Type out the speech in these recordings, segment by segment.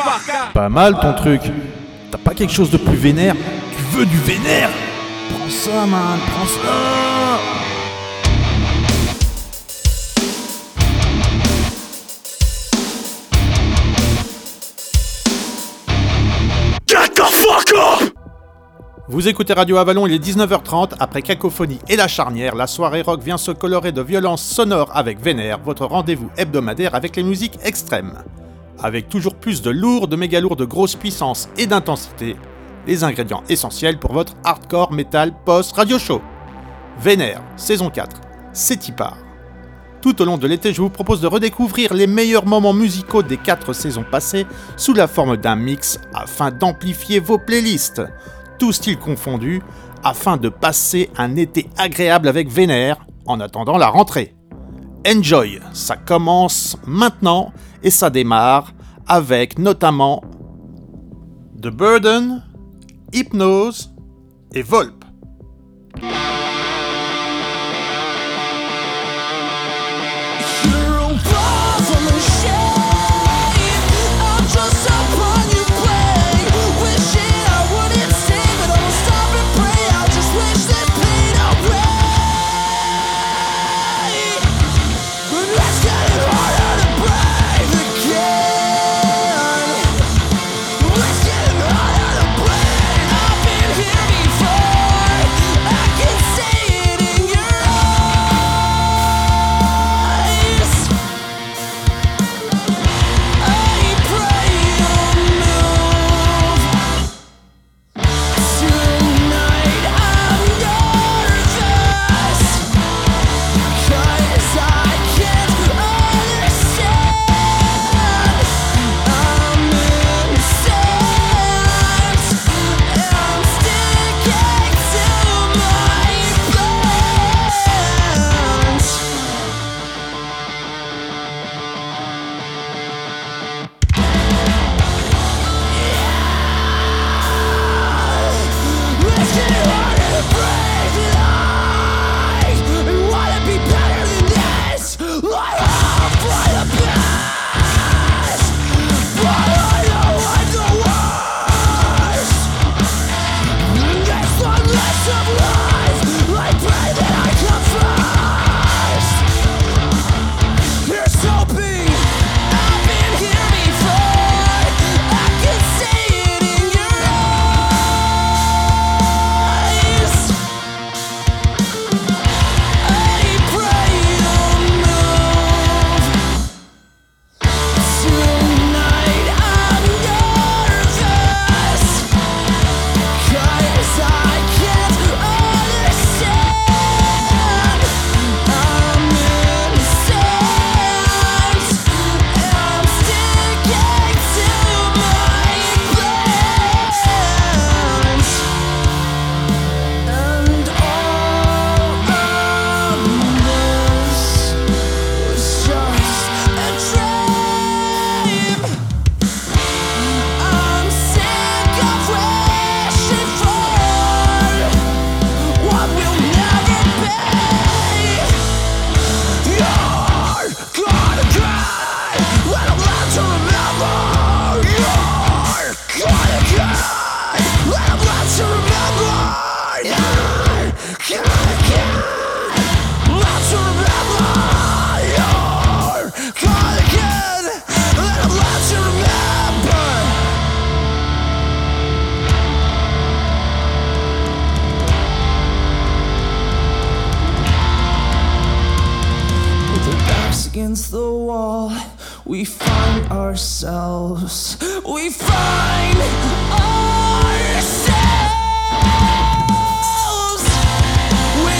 Pas mal ton truc. T'as pas quelque chose de plus vénère? Tu veux du vénère? Prends ça, man, prends ça. Vous écoutez Radio Avalon, il est 19h30, après Cacophonie et La Charnière, la soirée rock vient se colorer de violence sonore avec Vénère, votre rendez-vous hebdomadaire avec les musiques extrêmes. Avec toujours plus de lourd, de méga lourd, de grosse puissance et d'intensité, les ingrédients essentiels pour votre hardcore metal post-radio show. Vénère, saison 4, c'est y part. Tout au long de l'été, je vous propose de redécouvrir les meilleurs moments musicaux des 4 saisons passées sous la forme d'un mix afin d'amplifier vos playlists. Tous styles confondus, afin de passer un été agréable avec Vénère en attendant la rentrée. Enjoy, ça commence maintenant et ça démarre avec notamment The Burden, Hypnose et Volpe. Against the wall, we find ourselves. We find ourselves. We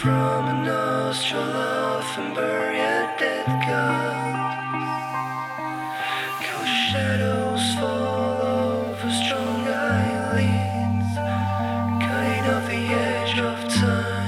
from a nostril off and bury a dead god. Ghost shadows fall over strong eyelids, cutting off the edge of time.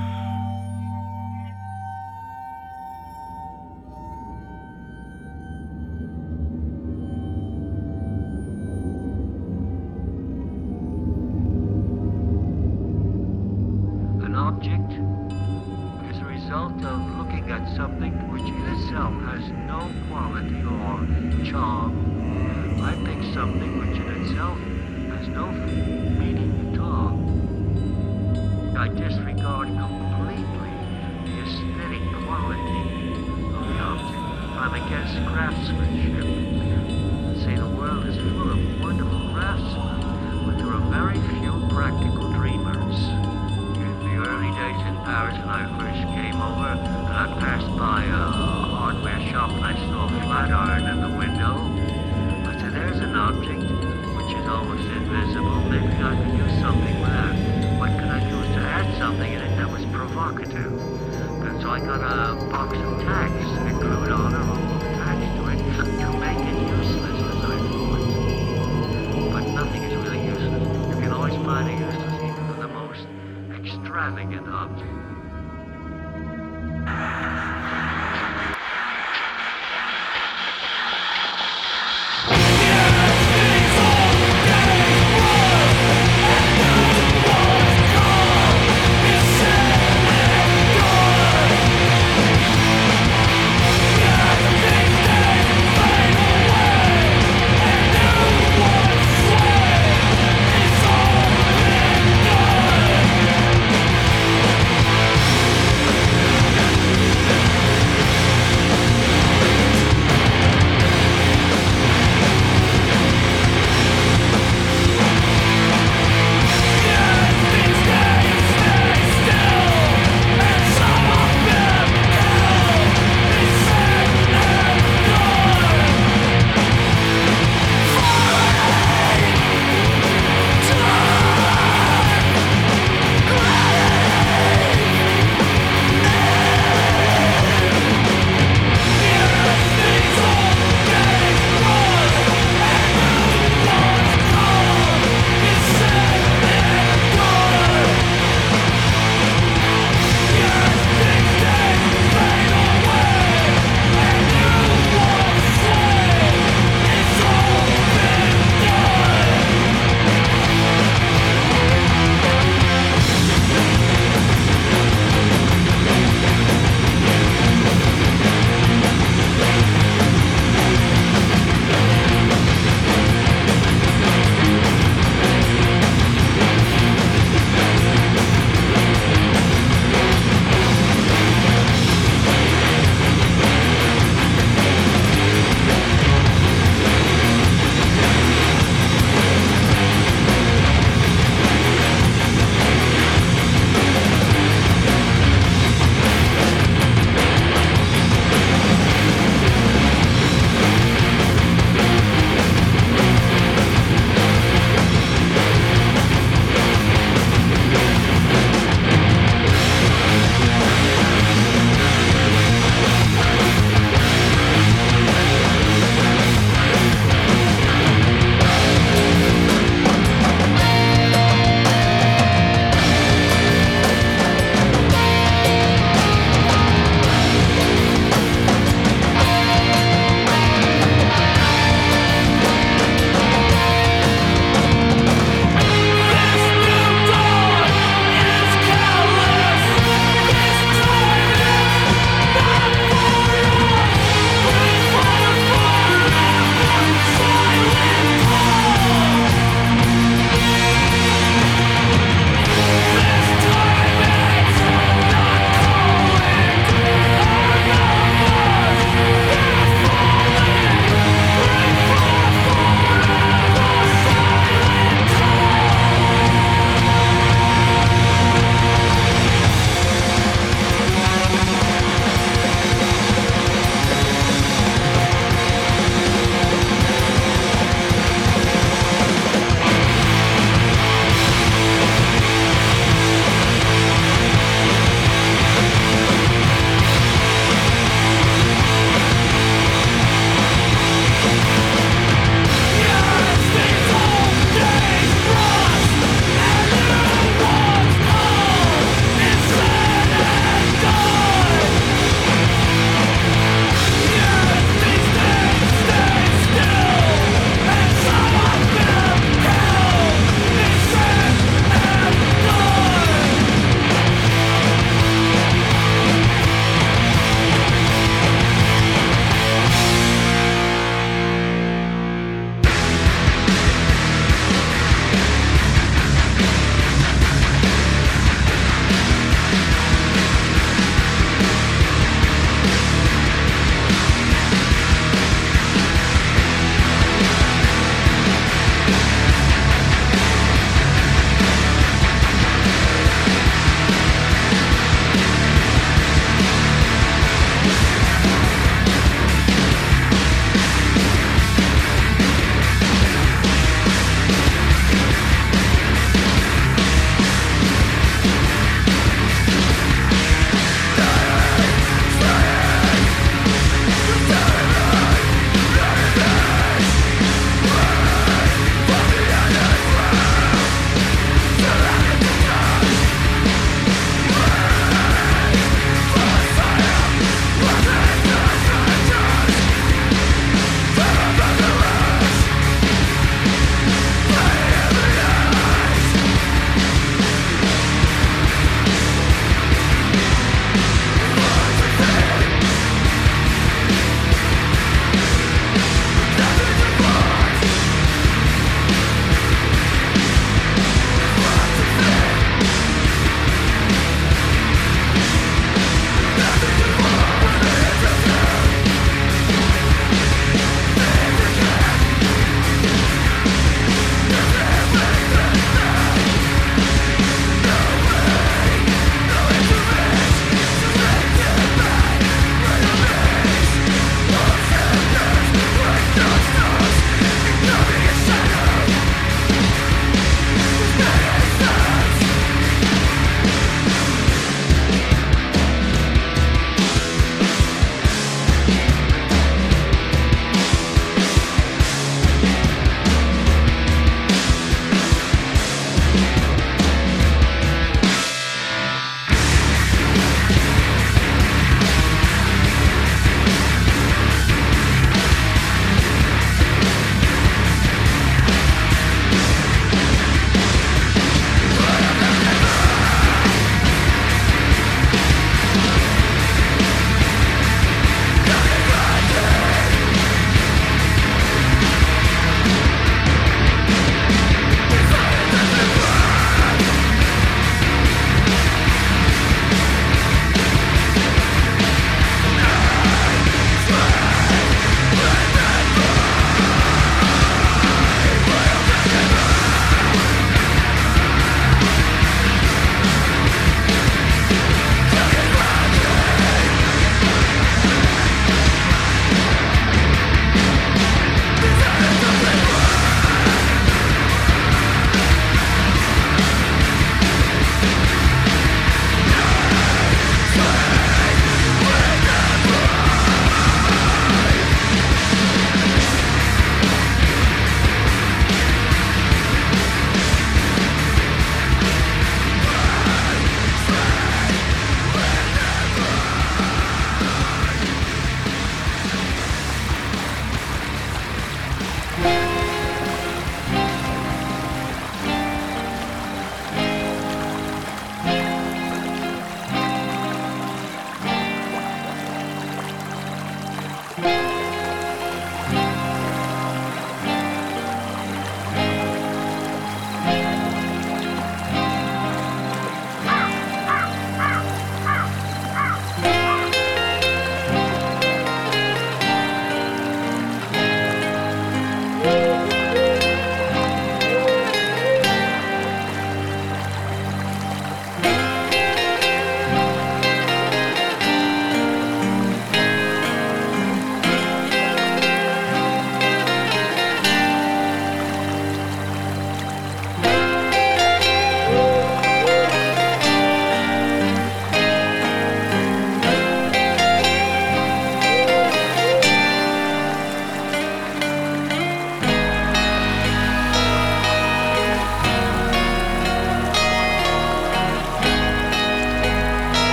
Object is a result of looking at something which in itself has no quality or charm. I pick something which in itself has no meaning at all. I disregard completely the aesthetic quality of the object. I'm against craftsmanship. Say the world is full of wonderful craftsmen, but there are very few practical dreamers. Early days in Paris when I first came over, and I passed by a hardware shop and I saw a flat iron in the window. I said, there's an object which is almost invisible. Maybe I could do something with that. What could I do to add something in it that was provocative? And so I got a box of tacks and glued on a roll of tacks to it to make it useless, as I thought. But nothing is really useless. You can always find a useless even for the most extravagant object.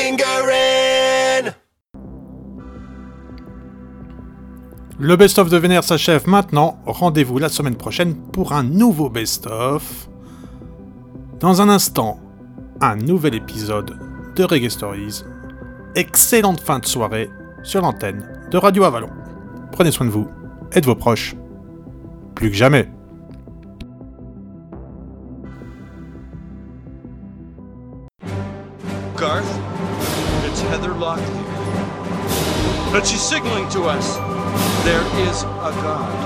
lingering. Le best-of de Vénère s'achève maintenant. Rendez-vous la semaine prochaine pour un nouveau best-of. Dans un instant, un nouvel épisode de Reggae Stories. Excellente fin de soirée sur l'antenne de Radio Avalon. Prenez soin de vous et de vos proches. Plus que jamais. Garth, it's Heather Locklear. But she's signaling to us there is a God.